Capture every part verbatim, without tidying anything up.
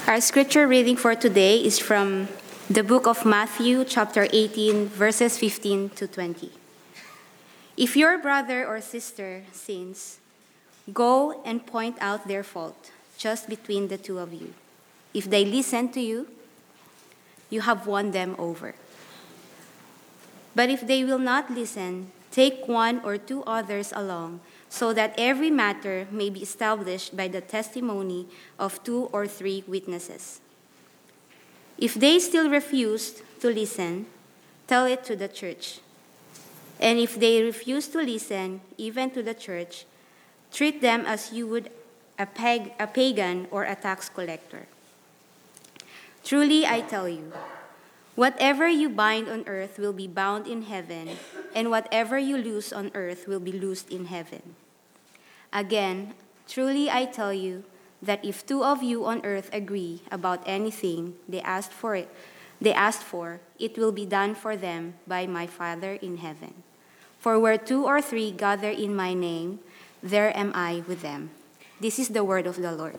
Our scripture reading for today is from the book of Matthew, chapter eighteen, verses fifteen to twenty. If your brother or sister sins, go and point out their fault just between the two of you. If they listen to you, you have won them over. But if they will not listen, take one or two others along, so that every matter may be established by the testimony of two or three witnesses. If they still refuse to listen, tell it to the church. And if they refuse to listen, even to the church, treat them as you would a, pag- a pagan or a tax collector. Truly, I tell you, whatever you bind on earth will be bound in heaven, and whatever you loose on earth will be loosed in heaven. Again, truly I tell you that if two of you on earth agree about anything they asked for it, they asked for, it will be done for them by my Father in heaven. For where two or three gather in my name, there am I with them. This is the word of the Lord.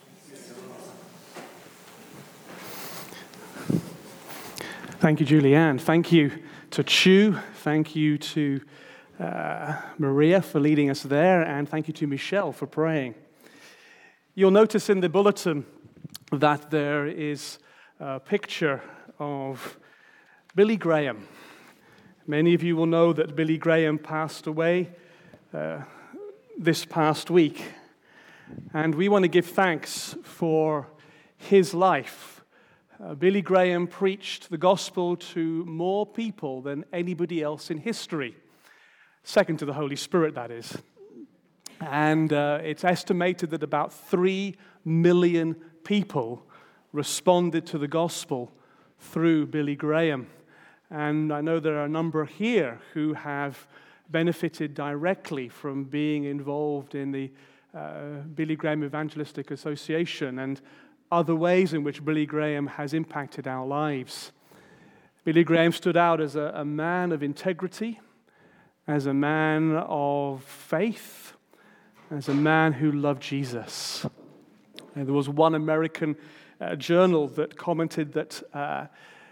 Thank you, Julianne. Thank you to Chu. Thank you to uh, Maria for leading us there. And thank you to Michelle for praying. You'll notice in the bulletin that there is a picture of Billy Graham. Many of you will know that Billy Graham passed away uh, this past week. And we want to give thanks for his life. Uh, Billy Graham preached the gospel to more people than anybody else in history. Second to the Holy Spirit, that is. And uh, it's estimated that about three million people responded to the gospel through Billy Graham. And I know there are a number here who have benefited directly from being involved in the uh, Billy Graham Evangelistic Association and other ways in which Billy Graham has impacted our lives. Billy Graham stood out as a, a man of integrity, as a man of faith, as a man who loved Jesus. And there was one American uh, journal that commented that uh,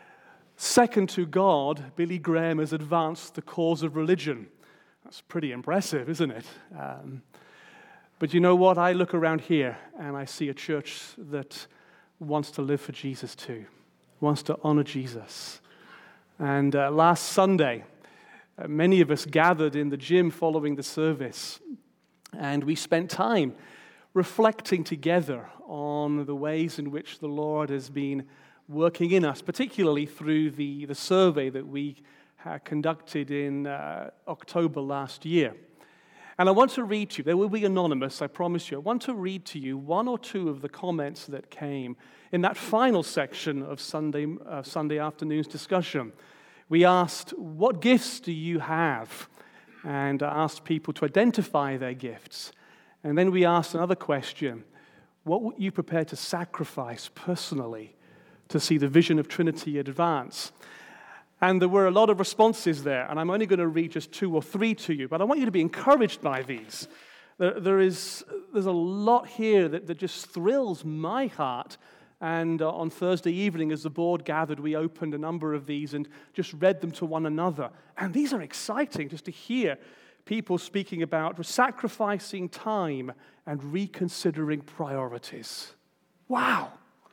second to God, Billy Graham has advanced the cause of religion. That's pretty impressive, isn't it? Um, But you know what? I look around here and I see a church that wants to live for Jesus too, wants to honor Jesus. And uh, last Sunday, uh, many of us gathered in the gym following the service, and we spent time reflecting together on the ways in which the Lord has been working in us, particularly through the, the survey that we uh, conducted in uh, October last year. And I want to read to you, they will be anonymous, I promise you. I want to read to you one or two of the comments that came in that final section of Sunday, uh, Sunday afternoon's discussion. We asked, what gifts do you have? And I asked people to identify their gifts. And then we asked another question, what would you prepare to sacrifice personally to see the vision of Trinity advance? And there were a lot of responses there, and I'm only going to read just two or three to you, but I want you to be encouraged by these. There, there is, there's a lot here that, that just thrills my heart, and uh, on Thursday evening as the board gathered, we opened a number of these and just read them to one another. And these are exciting, just to hear people speaking about sacrificing time and reconsidering priorities. Wow!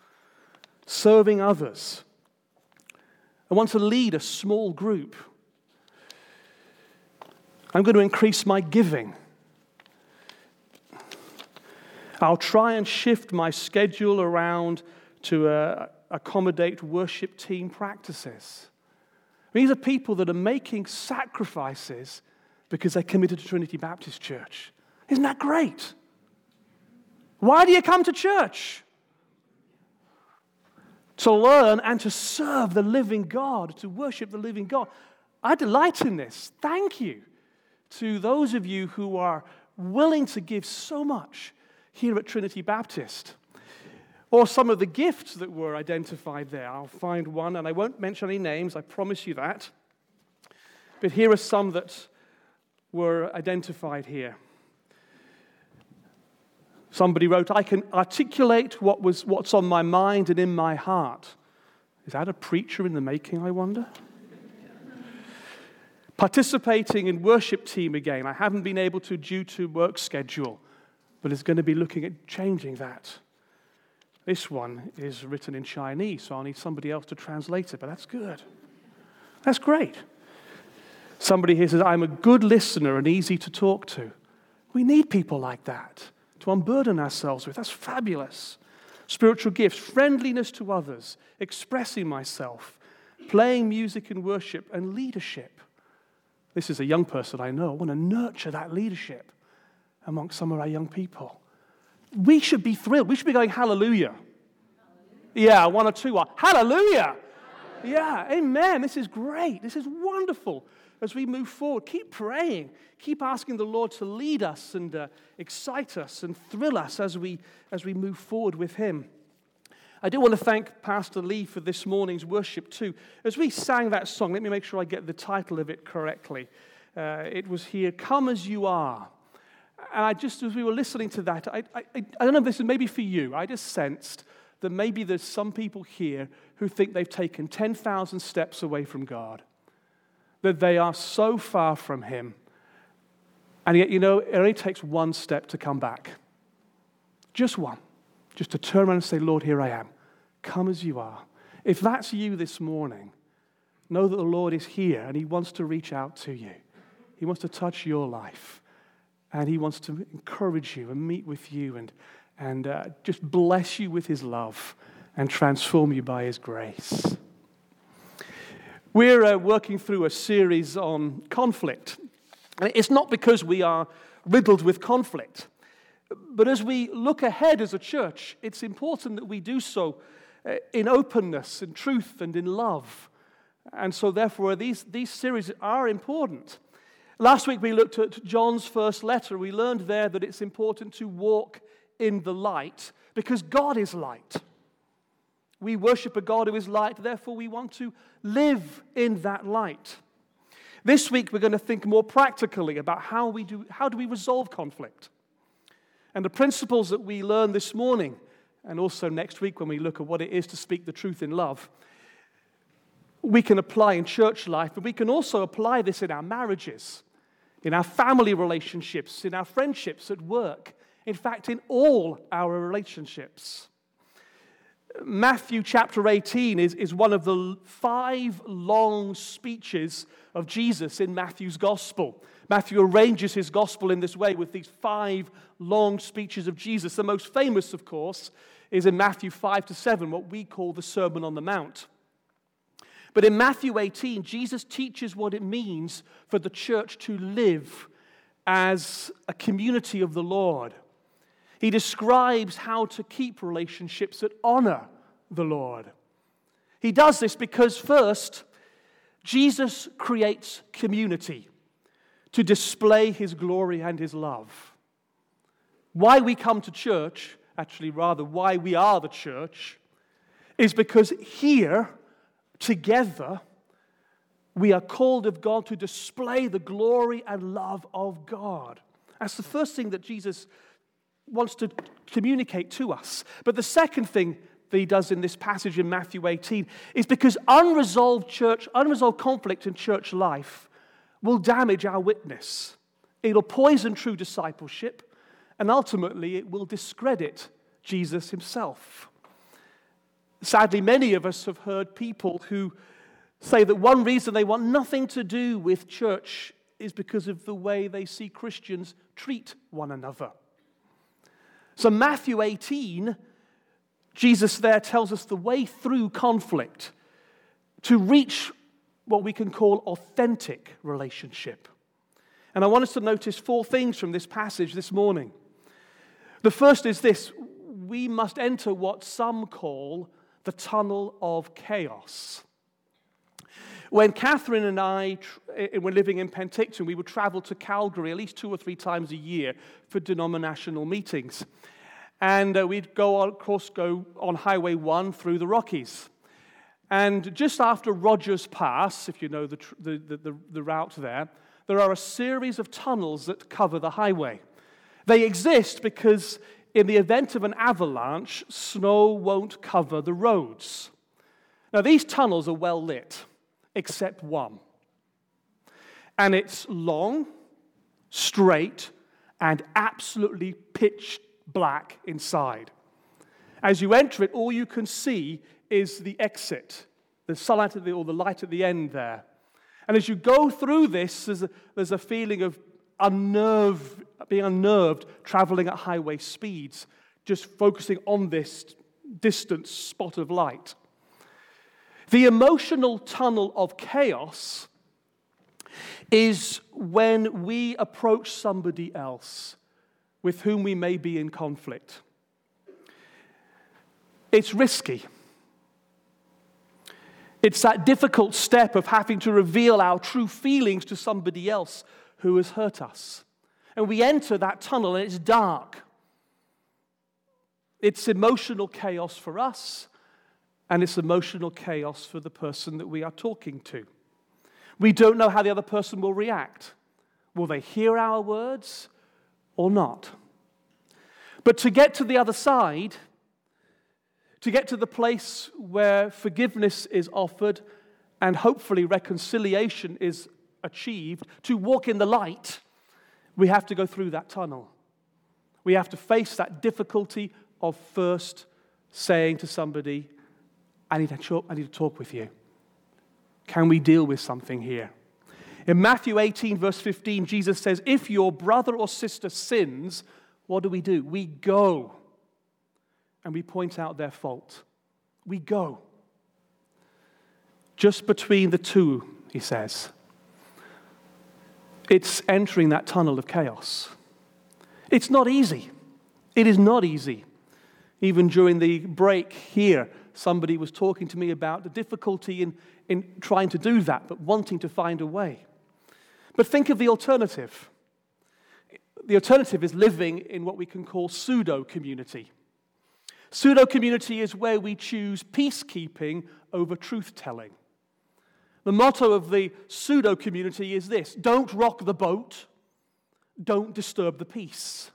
Serving others. I want to lead a small group. I'm going to increase my giving. I'll try and shift my schedule around to uh, accommodate worship team practices. These are people that are making sacrifices because they're committed to Trinity Baptist Church. Isn't that great? Why do you come to church? To learn and to serve the living God, to worship the living God. I delight in this. Thank you to those of you who are willing to give so much here at Trinity Baptist. Or some of the gifts that were identified there. I'll find one, and I won't mention any names, I promise you that. But here are some that were identified here. Somebody wrote, I can articulate what was, what's on my mind and in my heart. Is that a preacher in the making, I wonder? Participating in worship team again. I haven't been able to due to work schedule, but it's going to be looking at changing that. This one is written in Chinese, so I'll need somebody else to translate it, but that's good. That's great. Somebody here says, I'm a good listener and easy to talk to. We need people like that to unburden ourselves with. That's fabulous. Spiritual gifts, friendliness to others, expressing myself, playing music and worship, and leadership. This is a young person I know. I want to nurture that leadership amongst some of our young people. We should be thrilled. We should be going, hallelujah. Hallelujah. Yeah, one or two are, hallelujah. Hallelujah. Yeah, amen. This is great. This is wonderful. As we move forward, keep praying. Keep asking the Lord to lead us and uh, excite us and thrill us as we, as we move forward with Him. I do want to thank Pastor Lee for this morning's worship too. As we sang that song, let me make sure I get the title of it correctly. Uh, it was here, Come As You Are. And I just, as we were listening to that, I, I, I don't know if this is maybe for you, I just sensed that maybe there's some people here who think they've taken ten thousand steps away from God, that they are so far from Him. And yet, you know, it only takes one step to come back. Just one. Just to turn around and say, Lord, here I am. Come as you are. If that's you this morning, know that the Lord is here and He wants to reach out to you. He wants to touch your life. And He wants to encourage you and meet with you and, and uh, just bless you with His love and transform you by His grace. We're uh, working through a series on conflict. And it's not because we are riddled with conflict. But as we look ahead as a church, it's important that we do so uh, in openness, in truth, and in love. And so therefore, these, these series are important. Last week we looked at John's first letter. We learned there that it's important to walk in the light because God is light. We worship a God who is light, therefore we want to live in that light. This week we're going to think more practically about how we do, how do we resolve conflict. And the principles that we learned this morning, and also next week when we look at what it is to speak the truth in love, we can apply in church life, but we can also apply this in our marriages, in our family relationships, in our friendships at work, in fact, in all our relationships. Matthew chapter eighteen is, is one of the five long speeches of Jesus in Matthew's gospel. Matthew arranges his gospel in this way with these five long speeches of Jesus. The most famous, of course, is in Matthew five to seven, what we call the Sermon on the Mount. But in Matthew eighteen, Jesus teaches what it means for the church to live as a community of the Lord. He describes how to keep relationships that honor the Lord. He does this because, first, Jesus creates community to display His glory and His love. Why we come to church, actually rather why we are the church, is because here, together, we are called of God to display the glory and love of God. That's the first thing that Jesus wants to communicate to us. But the second thing that He does in this passage in Matthew eighteen is because unresolved church, unresolved conflict in church life will damage our witness. It'll poison true discipleship, and ultimately it will discredit Jesus Himself. Sadly, many of us have heard people who say that one reason they want nothing to do with church is because of the way they see Christians treat one another. So Matthew eighteen, Jesus there tells us the way through conflict to reach what we can call authentic relationship. And I want us to notice four things from this passage this morning. The first is this: we must enter what some call the tunnel of chaos. When Catherine and I were living in Penticton, we would travel to Calgary at least two or three times a year for denominational meetings. And uh, we'd go, on, of course, go on Highway one through the Rockies. And just after Rogers Pass, if you know the, the, the, the route there, there are a series of tunnels that cover the highway. They exist because in the event of an avalanche, snow won't cover the roads. Now, these tunnels are well lit, except one. And it's long, straight, and absolutely pitch black inside. As you enter it, all you can see is the exit, the sunlight at the, or the light at the end there. And as you go through this, there's a, there's a feeling of unnerved, being unnerved, traveling at highway speeds, just focusing on this distant spot of light. The emotional tunnel of chaos is when we approach somebody else with whom we may be in conflict. It's risky. It's that difficult step of having to reveal our true feelings to somebody else who has hurt us. And we enter that tunnel and it's dark. It's emotional chaos for us, and it's emotional chaos for the person that we are talking to. We don't know how the other person will react. Will they hear our words or not? But to get to the other side, to get to the place where forgiveness is offered and hopefully reconciliation is achieved, to walk in the light, we have to go through that tunnel. We have to face that difficulty of first saying to somebody, I need to talk, I need to talk with you. Can we deal with something here? In Matthew eighteen, verse fifteen, Jesus says, if your brother or sister sins, what do we do? We go and we point out their fault. We go. Just between the two, he says. It's entering that tunnel of chaos. It's not easy. It is not easy. Even during the break here, somebody was talking to me about the difficulty in, in trying to do that, but wanting to find a way. But think of the alternative. The alternative is living in what we can call pseudo-community. Pseudo-community is where we choose peacekeeping over truth-telling. The motto of the pseudo-community is this: don't rock the boat, don't disturb the peace.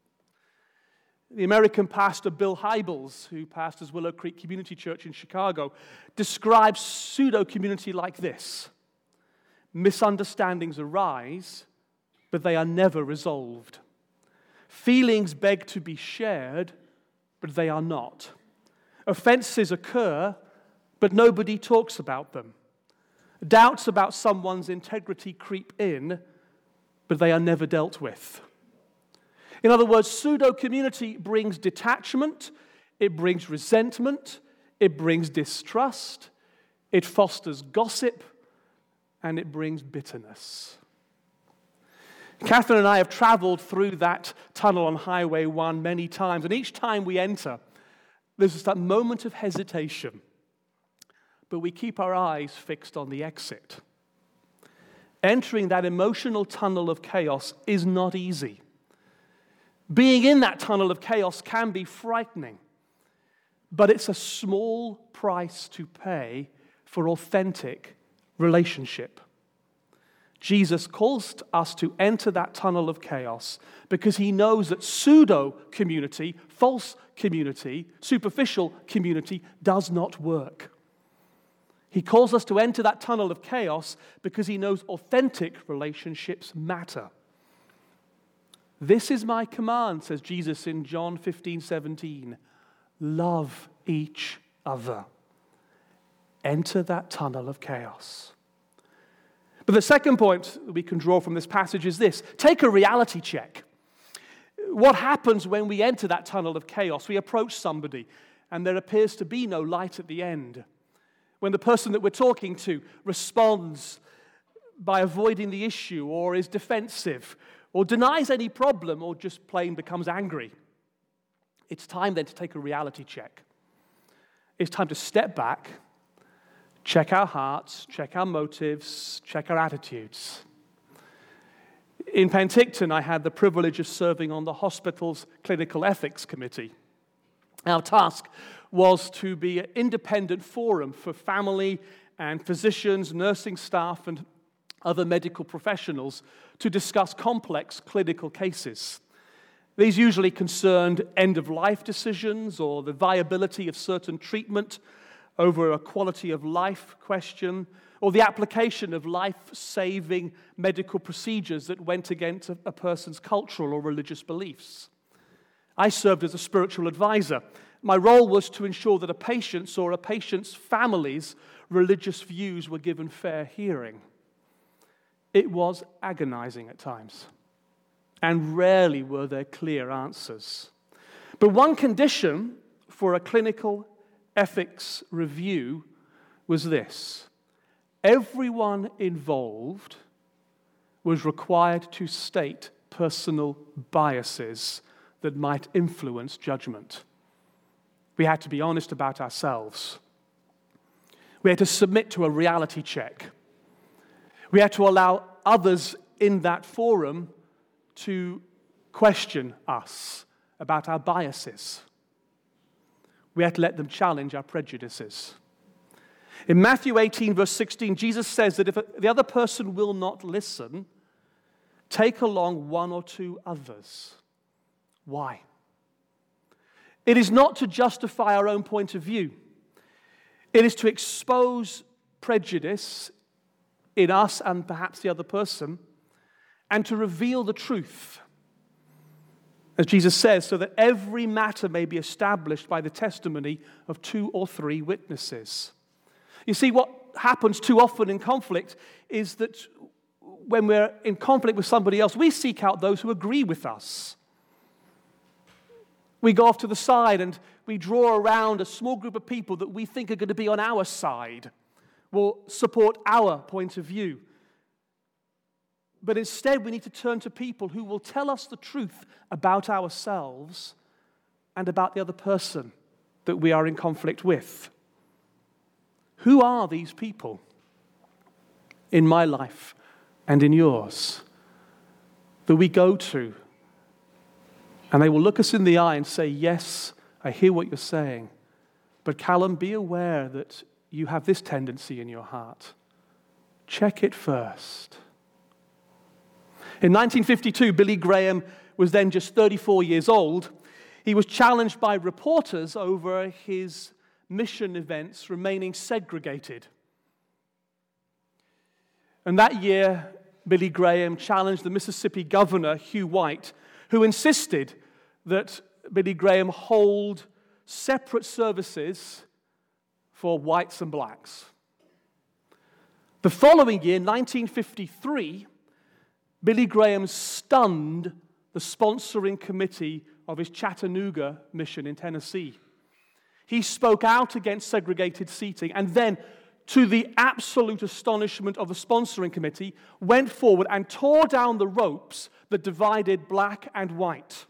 The American pastor Bill Hybels, who pastors Willow Creek Community Church in Chicago, describes pseudo-community like this: misunderstandings arise, but they are never resolved. Feelings beg to be shared, but they are not. Offenses occur, but nobody talks about them. Doubts about someone's integrity creep in, but they are never dealt with. In other words, pseudo-community brings detachment, it brings resentment, it brings distrust, it fosters gossip, and it brings bitterness. Catherine and I have traveled through that tunnel on Highway one many times, and each time we enter, there's just that moment of hesitation. But we keep our eyes fixed on the exit. Entering that emotional tunnel of chaos is not easy. Being in that tunnel of chaos can be frightening, but it's a small price to pay for authentic relationship. Jesus calls us to enter that tunnel of chaos because he knows that pseudo-community, false community, superficial community does not work. He calls us to enter that tunnel of chaos because he knows authentic relationships matter. This is my command, says Jesus in John fifteen seventeen. Love each other. Enter that tunnel of chaos. But the second point that we can draw from this passage is this: take a reality check. What happens when we enter that tunnel of chaos? We approach somebody and there appears to be no light at the end. When the person that we're talking to responds by avoiding the issue, or is defensive, or denies any problem, or just plain becomes angry, it's time then to take a reality check. It's time to step back, check our hearts, check our motives, check our attitudes. In Penticton, I had the privilege of serving on the hospital's clinical ethics committee. Our task was to be an independent forum for family and physicians, nursing staff, and other medical professionals to discuss complex clinical cases. These usually concerned end-of-life decisions or the viability of certain treatment over a quality of life question, or the application of life-saving medical procedures that went against a person's cultural or religious beliefs. I served as a spiritual advisor. My role was to ensure that a patient's or a patient's family's religious views were given fair hearing. It was agonizing at times, and rarely were there clear answers. But one condition for a clinical ethics review was this: everyone involved was required to state personal biases that might influence judgment. We had to be honest about ourselves. We had to submit to a reality check. We had to allow others in that forum to question us about our biases. We had to let them challenge our prejudices. In Matthew eighteen, verse sixteen, Jesus says that if the other person will not listen, take along one or two others. Why? It is not to justify our own point of view. It is to expose prejudice in us and perhaps the other person, and to reveal the truth, as Jesus says, so that every matter may be established by the testimony of two or three witnesses. You see, what happens too often in conflict is that when we're in conflict with somebody else, we seek out those who agree with us. We go off to the side and we draw around a small group of people that we think are going to be on our side, will support our point of view. But instead, we need to turn to people who will tell us the truth about ourselves and about the other person that we are in conflict with. Who are these people in my life and in yours that we go to, and they will look us in the eye and say, yes, I hear what you're saying, but Callum, be aware that you have this tendency in your heart. Check it first. In nineteen fifty-two, Billy Graham was then just thirty-four years old. He was challenged by reporters over his mission events remaining segregated. And that year, Billy Graham challenged the Mississippi governor, Hugh White, who insisted that Billy Graham hold separate services for whites and blacks. The following year, nineteen fifty-three, Billy Graham stunned the sponsoring committee of his Chattanooga mission in Tennessee. He spoke out against segregated seating and then, to the absolute astonishment of the sponsoring committee, went forward and tore down the ropes that divided black and white.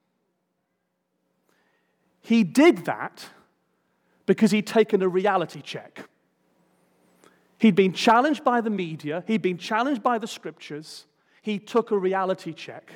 He did that because he'd taken a reality check. He'd been challenged by the media, he'd been challenged by the scriptures, he took a reality check.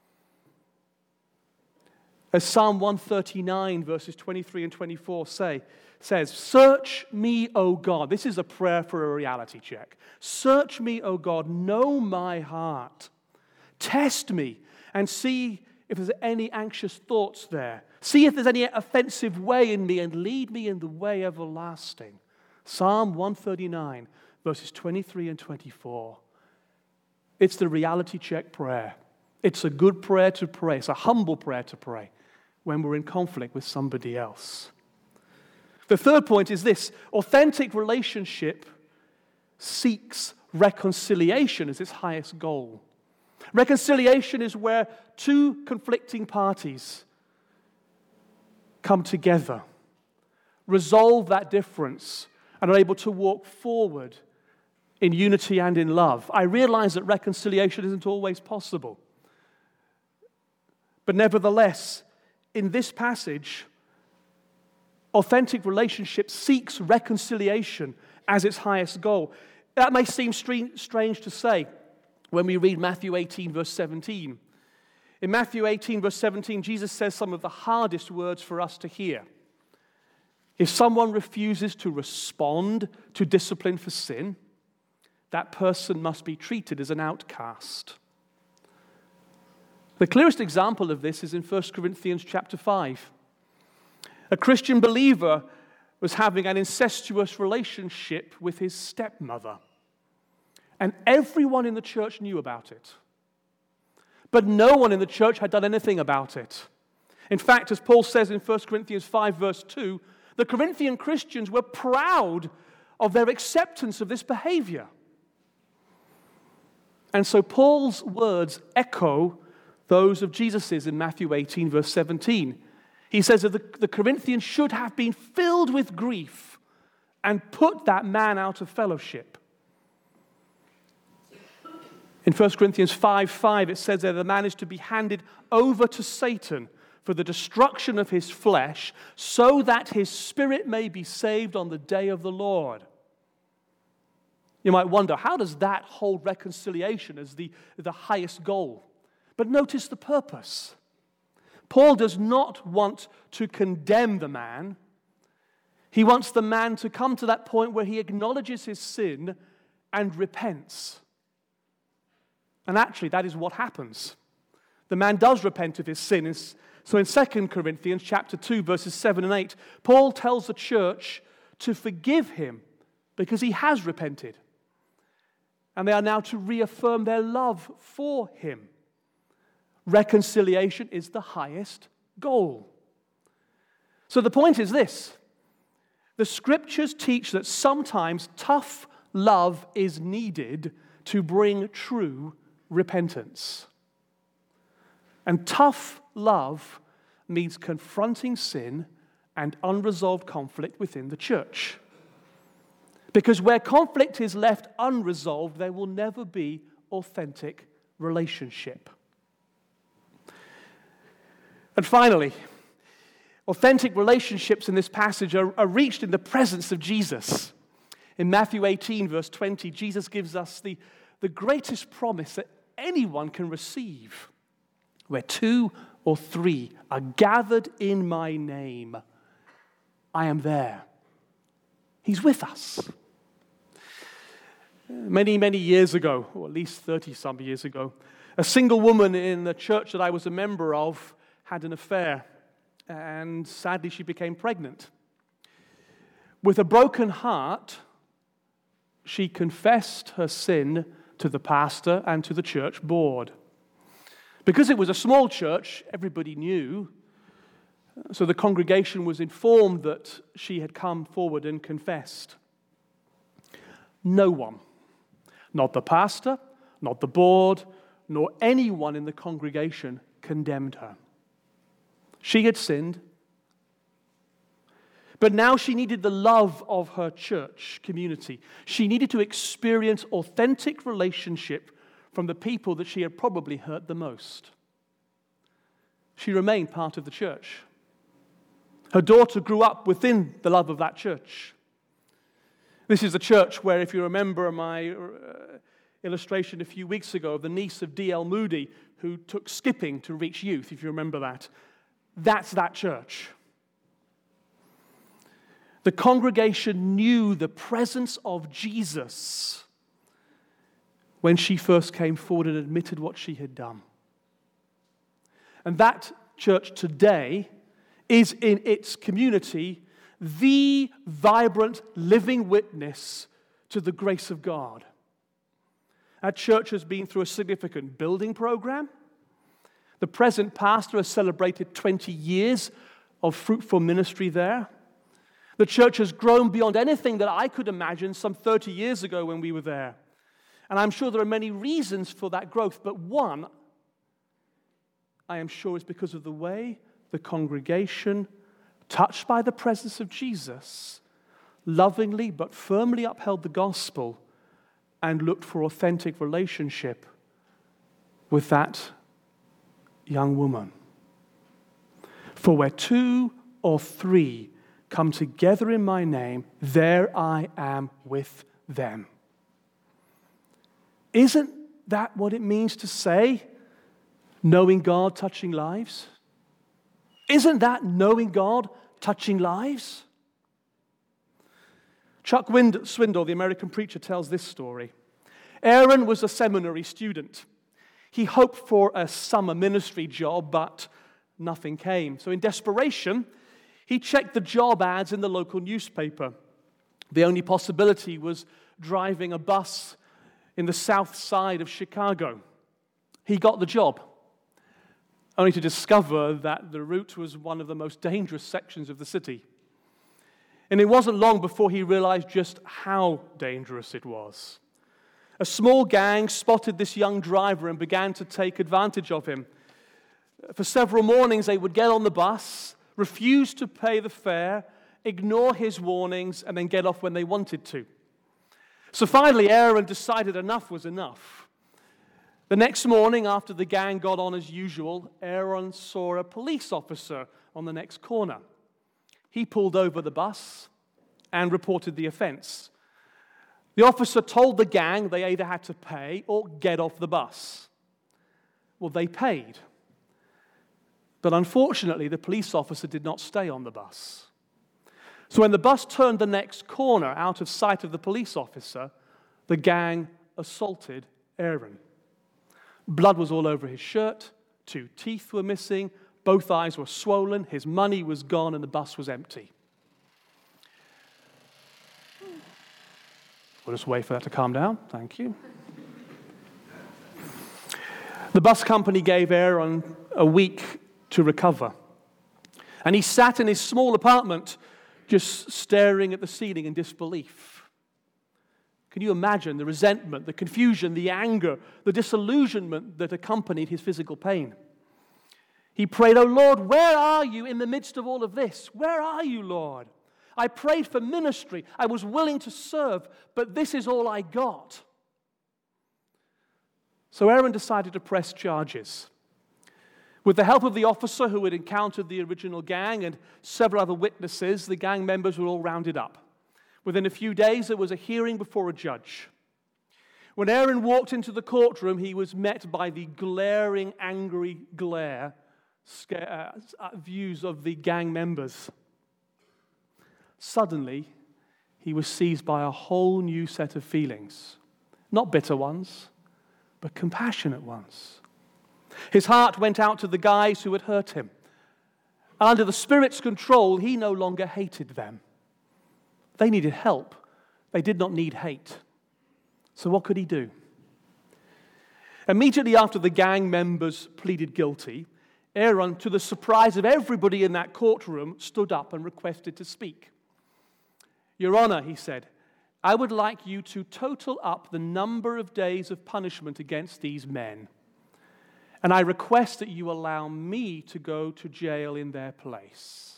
As Psalm one thirty-nine, verses twenty-three and twenty-four say, says, "Search me, O God." This is a prayer for a reality check. "Search me, O God, know my heart. Test me and see if there's any anxious thoughts there. See if there's any offensive way in me and lead me in the way everlasting." Psalm one thirty-nine, verses twenty-three and twenty-four. It's the reality check prayer. It's a good prayer to pray. It's a humble prayer to pray when we're in conflict with somebody else. The third point is this: authentic relationship seeks reconciliation as its highest goal. Reconciliation is where two conflicting parties come together, resolve that difference, and are able to walk forward in unity and in love. I realize that reconciliation isn't always possible. But nevertheless, in this passage, authentic relationship seeks reconciliation as its highest goal. That may seem strange to say when we read Matthew eighteen, verse seventeen. In Matthew eighteen, verse seventeen, Jesus says some of the hardest words for us to hear. If someone refuses to respond to discipline for sin, that person must be treated as an outcast. The clearest example of this is in First Corinthians chapter five. A Christian believer was having an incestuous relationship with his stepmother. And everyone in the church knew about it. But no one in the church had done anything about it. In fact, as Paul says in First Corinthians five, verse two, the Corinthian Christians were proud of their acceptance of this behavior. And so Paul's words echo those of Jesus's in Matthew eighteen, verse seventeen. He says that the, the Corinthians should have been filled with grief and put that man out of fellowship. In First Corinthians five five, it says that the man is to be handed over to Satan for the destruction of his flesh, so that his spirit may be saved on the day of the Lord. You might wonder, how does that hold reconciliation as the, the highest goal? But notice the purpose. Paul does not want to condemn the man. He wants the man to come to that point where he acknowledges his sin and repents. And actually, that is what happens. The man does repent of his sin. So in Second Corinthians chapter two, verses seven and eight, Paul tells the church to forgive him because he has repented. And they are now to reaffirm their love for him. Reconciliation is the highest goal. So the point is this. The scriptures teach that sometimes tough love is needed to bring true repentance. And tough love means confronting sin and unresolved conflict within the church. Because where conflict is left unresolved, there will never be authentic relationship. And finally, authentic relationships in this passage are, are reached in the presence of Jesus. In Matthew eighteen, verse twenty, Jesus gives us the, the greatest promise that anyone can receive. Where two or three are gathered in my name, I am there. He's with us. Many, many years ago, or at least thirty-some years ago, a single woman in the church that I was a member of had an affair, and sadly she became pregnant. With a broken heart, she confessed her sin to the pastor and to the church board. Because it was a small church, everybody knew, so the congregation was informed that she had come forward and confessed. No one, not the pastor, not the board, nor anyone in the congregation condemned her. She had sinned, but now she needed the love of her church community. She needed to experience authentic relationship from the people that she had probably hurt the most. She remained part of the church. Her daughter grew up within the love of that church. This is a church where, if you remember my uh, illustration a few weeks ago of the niece of D L Moody who took skipping to reach youth, if you remember that, that's that church. The congregation knew the presence of Jesus when she first came forward and admitted what she had done. And that church today is in its community the vibrant, living witness to the grace of God. That church has been through a significant building program. The present pastor has celebrated twenty years of fruitful ministry there. The church has grown beyond anything that I could imagine some thirty years ago when we were there. And I'm sure there are many reasons for that growth, but one, I am sure, is because of the way the congregation, touched by the presence of Jesus, lovingly but firmly upheld the gospel and looked for authentic relationship with that young woman. For where two or three come together in my name, there I am with them. Isn't that what it means to say, knowing God, touching lives? Isn't that knowing God, touching lives? Chuck Swindoll, the American preacher, tells this story. Aaron was a seminary student. He hoped for a summer ministry job, but nothing came. So in desperation, he checked the job ads in the local newspaper. The only possibility was driving a bus in the south side of Chicago. He got the job, only to discover that the route was one of the most dangerous sections of the city. And it wasn't long before he realized just how dangerous it was. A small gang spotted this young driver and began to take advantage of him. For several mornings, they would get on the bus, refuse to pay the fare, ignore his warnings, and then get off when they wanted to. So finally, Aaron decided enough was enough. The next morning, after the gang got on as usual, Aaron saw a police officer on the next corner. He pulled over the bus and reported the offense. The officer told the gang they either had to pay or get off the bus. Well, they paid. But unfortunately, the police officer did not stay on the bus. So when the bus turned the next corner out of sight of the police officer, the gang assaulted Aaron. Blood was all over his shirt, two teeth were missing, both eyes were swollen, his money was gone, and the bus was empty. We'll just wait for that to calm down. Thank you. The bus company gave Aaron a week to recover. And he sat in his small apartment just staring at the ceiling in disbelief. Can you imagine the resentment, the confusion, the anger, the disillusionment that accompanied his physical pain? He prayed, "Oh Lord, where are you in the midst of all of this? Where are you, Lord? I prayed for ministry. I was willing to serve, but this is all I got." So Aaron decided to press charges. With the help of the officer who had encountered the original gang and several other witnesses, the gang members were all rounded up. Within a few days, there was a hearing before a judge. When Aaron walked into the courtroom, he was met by the glaring, angry glare uh, views of the gang members. Suddenly, he was seized by a whole new set of feelings. Not bitter ones, but compassionate ones. His heart went out to the guys who had hurt him. Under the Spirit's control, he no longer hated them. They needed help. They did not need hate. So what could he do? Immediately after the gang members pleaded guilty, Aaron, to the surprise of everybody in that courtroom, stood up and requested to speak. "Your Honor," he said, "I would like you to total up the number of days of punishment against these men. And I request that you allow me to go to jail in their place."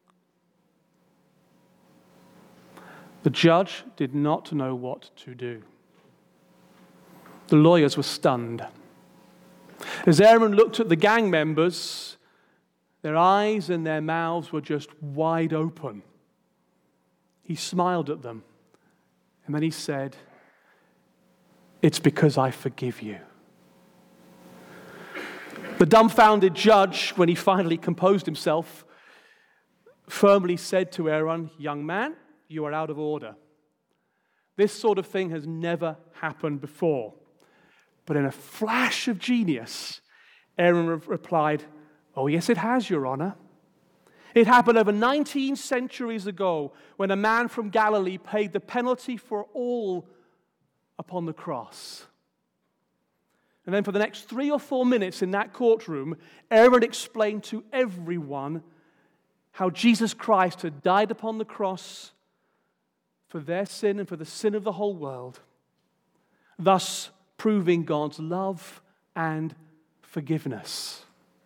The judge did not know what to do. The lawyers were stunned. As Aaron looked at the gang members, their eyes and their mouths were just wide open. He smiled at them, and then he said, "It's because I forgive you." The dumbfounded judge, when he finally composed himself, firmly said to Aaron, "Young man, you are out of order. This sort of thing has never happened before." But in a flash of genius, Aaron re- replied, "Oh, yes, it has, Your Honor. It happened over nineteen centuries ago when a man from Galilee paid the penalty for all upon the cross." And then for the next three or four minutes in that courtroom, Aaron explained to everyone how Jesus Christ had died upon the cross for their sin and for the sin of the whole world, thus proving God's love and forgiveness.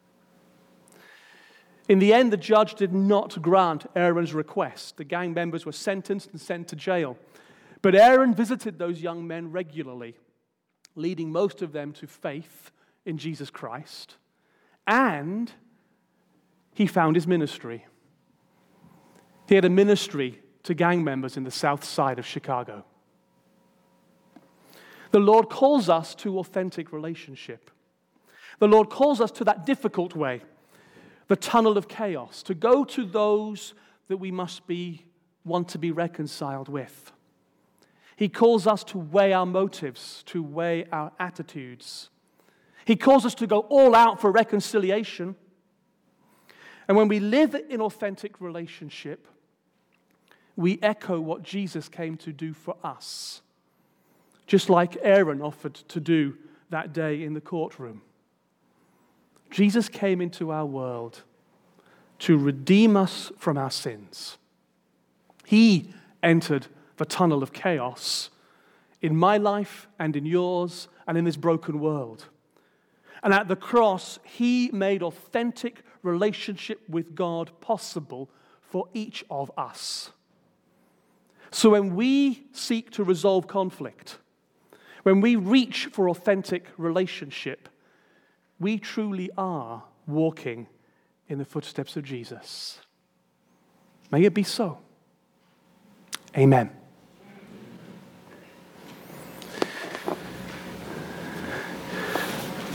In the end, the judge did not grant Aaron's request. The gang members were sentenced and sent to jail. But Aaron visited those young men regularly, leading most of them to faith in Jesus Christ. And he found his ministry. He had a ministry to gang members in the south side of Chicago. The Lord calls us to authentic relationship. The Lord calls us to that difficult way, the tunnel of chaos, to go to those that we must be, want to be reconciled with. He calls us to weigh our motives, to weigh our attitudes. He calls us to go all out for reconciliation. And when we live in authentic relationship, we echo what Jesus came to do for us, just like Aaron offered to do that day in the courtroom. Jesus came into our world to redeem us from our sins. He entered the tunnel of chaos in my life and in yours and in this broken world. And at the cross, he made authentic relationship with God possible for each of us. So when we seek to resolve conflict, when we reach for authentic relationship, we truly are walking in the footsteps of Jesus. May it be so. Amen.